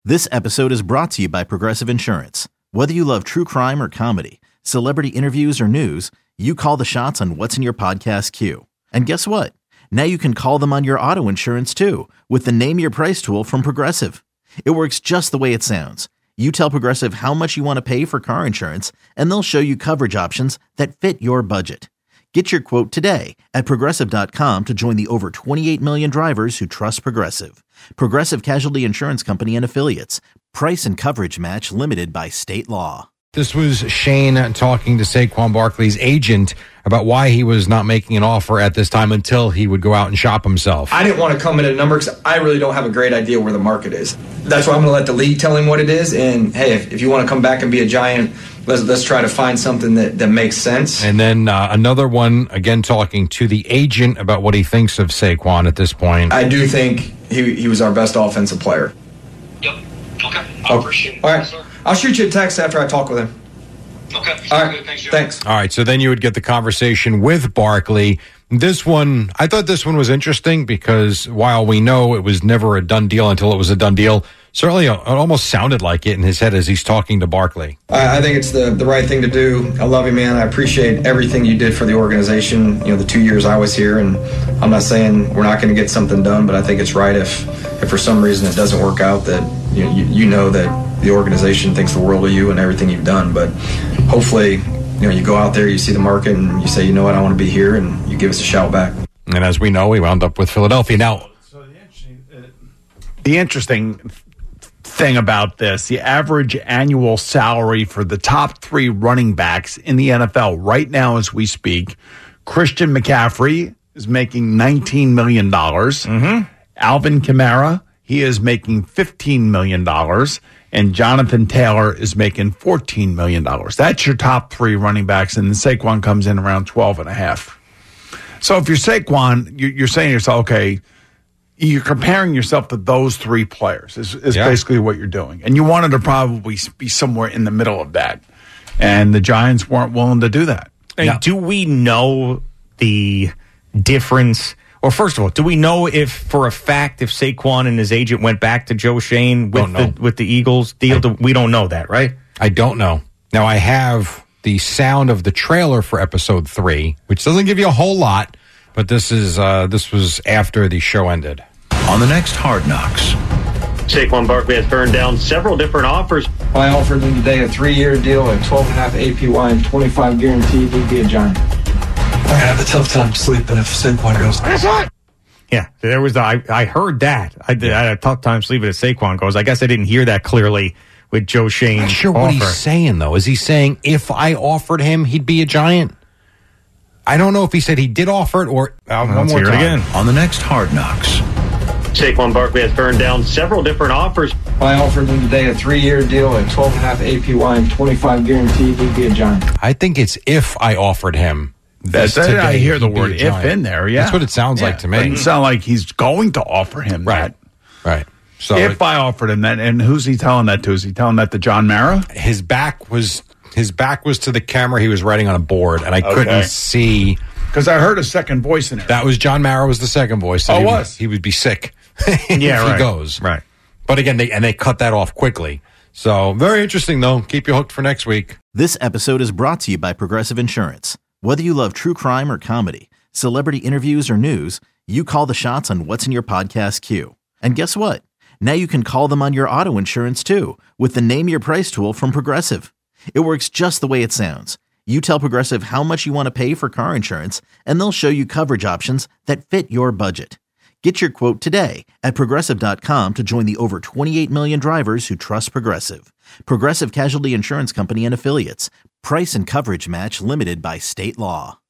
This episode is brought to you by Progressive Insurance. Whether you love true crime or comedy, celebrity interviews or news, you call the shots on what's in your podcast queue. And guess what? Now you can call them on your auto insurance too with the Name Your Price tool from Progressive. It works just the way it sounds. You tell Progressive how much you want to pay for car insurance, and they'll show you coverage options that fit your budget. Get your quote today at Progressive.com to join the over 28 million drivers who trust Progressive. Progressive Casualty Insurance Company and Affiliates. Price and coverage match limited by state law. This was Shane talking to Saquon Barkley's agent about why he was not making an offer at this time until he would go out and shop himself. I didn't want to come in at a number because I really don't have a great idea where the market is. That's why I'm going to let the league tell him what it is. And, hey, if you want to come back and be a Giant, let's try to find something that makes sense. And then another one, again, talking to the agent about what he thinks of Saquon at this point. I do think he was our best offensive player. Yep. Okay. I'll appreciate it. All right. I'll shoot you a text after I talk with him. Okay. All right. Good. Thanks, Joe. Thanks. All right, so then you would get the conversation with Barkley. This one, I thought this one was interesting because while we know it was never a done deal until it was a done deal, certainly it almost sounded like it in his head as he's talking to Barkley. I think it's the right thing to do. I love you, man. I appreciate everything you did for the organization, the 2 years I was here. And I'm not saying we're not going to get something done, but I think it's right if for some reason it doesn't work out that you know that the organization thinks the world of you and everything you've done. But hopefully, you go out there, you see the market, and you say, you know what, I want to be here, and you give us a shout back. And as we know, we wound up with Philadelphia. Now, so the interesting thing about this, the average annual salary for the top three running backs in the NFL right now as we speak, Christian McCaffrey is making $19 million. Mm-hmm. Alvin Kamara, he is making $15 million. And Jonathan Taylor is making $14 million. That's your top three running backs, and then Saquon comes in around 12.5. So if you're Saquon, you're saying to yourself, okay, you're comparing yourself to those three players is basically what you're doing. And you wanted to probably be somewhere in the middle of that. And the Giants weren't willing to do that. And do we know the difference? Or first of all, do we know if, for a fact, if Saquon and his agent went back to Joe Schoen with the Eagles deal? We don't know that, right? I don't know. Now, I have the sound of the trailer for episode 3, which doesn't give you a whole lot, but this was after the show ended. On the next Hard Knocks. Saquon Barkley has turned down several different offers. I offered him today a 3-year deal at 12.5 APY and 25 guaranteed he'd be a Giant. I have a tough time sleeping if Saquon goes. Yeah, there was. I heard that. I had a tough time sleeping if Saquon goes. I guess I didn't hear that clearly with Joe Schoen's Not sure offer. what he's saying, though. Is he saying if I offered him, he'd be a Giant? I don't know if he said he did offer it or one more time. Again. On the next Hard Knocks. Saquon Barkley has turned down several different offers. I offered him today a 3-year deal at 12.5 APY and 25 guaranteed he'd be a Giant. I think it's if I offered him. I hear the word if in there, yeah. That's what it sounds like to me. It doesn't sound like he's going to offer him that. Right. So if I offered him that, and who's he telling that to? Is he telling that to John Mara? His back was to the camera. He was writing on a board, and I couldn't see. Because I heard a second voice in there. That was John Mara was the second voice. So he would be sick if he goes. Right. But again, they cut that off quickly. So very interesting, though. Keep you hooked for next week. This episode is brought to you by Progressive Insurance. Whether you love true crime or comedy, celebrity interviews or news, you call the shots on what's in your podcast queue. And guess what? Now you can call them on your auto insurance too with the Name Your Price tool from Progressive. It works just the way it sounds. You tell Progressive how much you want to pay for car insurance, and they'll show you coverage options that fit your budget. Get your quote today at Progressive.com to join the over 28 million drivers who trust Progressive. Progressive Casualty Insurance Company and Affiliates. Price and coverage match limited by state law.